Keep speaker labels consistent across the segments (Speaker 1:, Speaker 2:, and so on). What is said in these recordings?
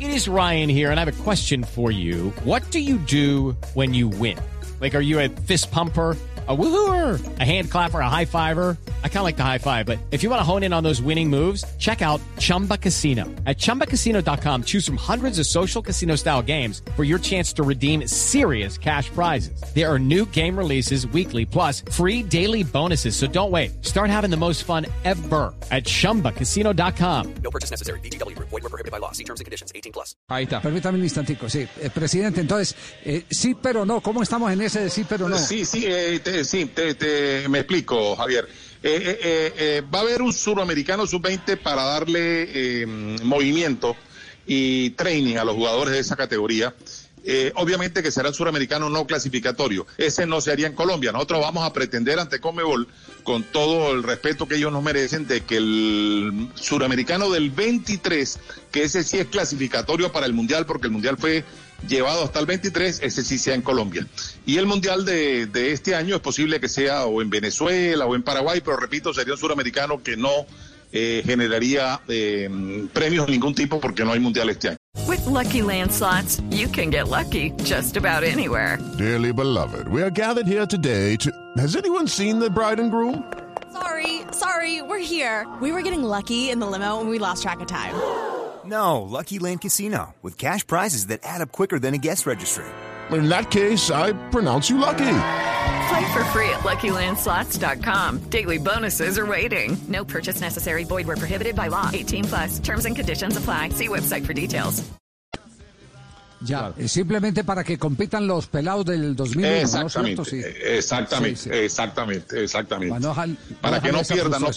Speaker 1: It is Ryan here, and I have a question for you. What do you do when you win? Like, are you a fist pumper, a woo-hooer, a hand clapper, a high fiver? I kind of like the high five, but if you want to hone in on those winning moves, check out Chumba Casino. At ChumbaCasino.com, choose from hundreds of social casino-style games for your chance to redeem serious cash prizes. There are new game releases weekly, plus free daily bonuses. So don't wait. Start having the most fun ever at ChumbaCasino.com.
Speaker 2: No purchase necessary. VGW Group. Void were prohibited by law. See terms and conditions. 18+.
Speaker 3: Ahí está.
Speaker 4: Permítame un instantico, sí. Presidente, entonces, sí pero no. ¿Cómo estamos en ese de sí pero no?
Speaker 5: Sí, me explico, Javier. Va a haber un suramericano sub-20 para darle movimiento y training a los jugadores de esa categoría. Obviamente que será el suramericano no clasificatorio. Ese no se haría en Colombia. Nosotros vamos a pretender ante Conmebol, con todo el respeto que ellos nos merecen, de que el suramericano del 23, que ese sí es clasificatorio para el Mundial, porque el Mundial fue llevado hasta el 23, ese sí sea en Colombia. Y el Mundial de este año es posible que sea o en Venezuela o en Paraguay, pero repito, sería un suramericano que no generaría premios de ningún tipo porque no hay Mundial este año.
Speaker 6: With Lucky Land Slots, you can get lucky just about anywhere.
Speaker 7: Dearly beloved, we are gathered here today to... Has anyone seen the bride and groom?
Speaker 8: Sorry, we're here. We were getting lucky in the limo and we lost track of time.
Speaker 9: No, Lucky Land Casino, with cash prizes that add up quicker than a guest registry.
Speaker 7: In that case, I pronounce you lucky.
Speaker 6: Play for free at LuckyLandSlots.com. Daily bonuses are waiting. No purchase necessary. Void where prohibited by law. 18+. Terms and conditions apply. See website for details.
Speaker 4: Ya, simplemente para que compitan los pelados del 2001,
Speaker 5: exactamente,
Speaker 4: ¿no? Sí.
Speaker 5: Exactamente.
Speaker 4: Para
Speaker 5: que no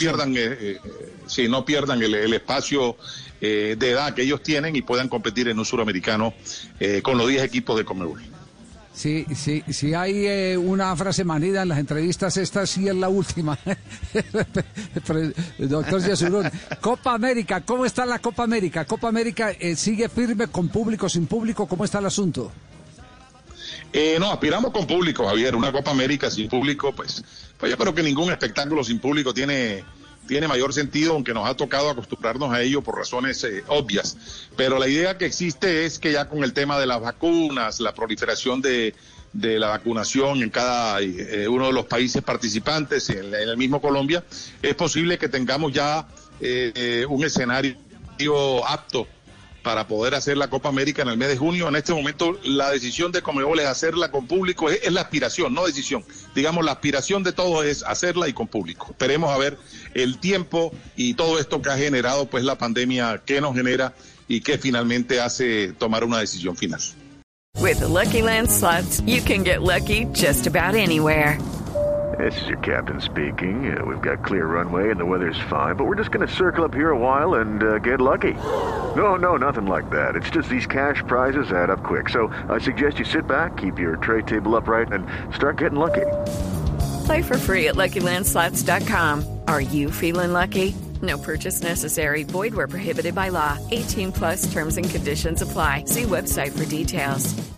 Speaker 5: pierdan el espacio de edad que ellos tienen y puedan competir en un suramericano con los 10 equipos de Conmebol.
Speaker 4: Sí, hay una frase manida en las entrevistas, esta sí es la última. Doctor Yesurún, Copa América, ¿cómo está la Copa América? ¿Copa América sigue firme con público, sin público? ¿Cómo está el asunto?
Speaker 5: No, aspiramos con público, Javier. Una Copa América sin público, pues yo creo que ningún espectáculo sin público tiene mayor sentido, aunque nos ha tocado acostumbrarnos a ello por razones obvias. Pero la idea que existe es que ya con el tema de las vacunas, la proliferación de la vacunación en cada uno de los países participantes, en el mismo Colombia, es posible que tengamos ya un escenario apto para poder hacer la Copa América en el mes de junio. En este momento la decisión de Conmebol es hacerla con público, es la aspiración, no decisión. Digamos, la aspiración de todos es hacerla y con público. Esperemos a ver el tiempo y todo esto que ha generado pues la pandemia, que nos genera y que finalmente hace tomar una decisión final.
Speaker 6: With the Lucky Land Slots, you can get lucky just about anywhere.
Speaker 10: This is your captain speaking. We've got clear runway and the weather's fine, but we're just going to circle up here a while and get lucky. No, nothing like that. It's just these cash prizes add up quick. So I suggest you sit back, keep your tray table upright, and start getting lucky.
Speaker 6: Play for free at LuckyLandSlots.com. Are you feeling lucky? No purchase necessary. Void where prohibited by law. 18+ terms and conditions apply. See website for details.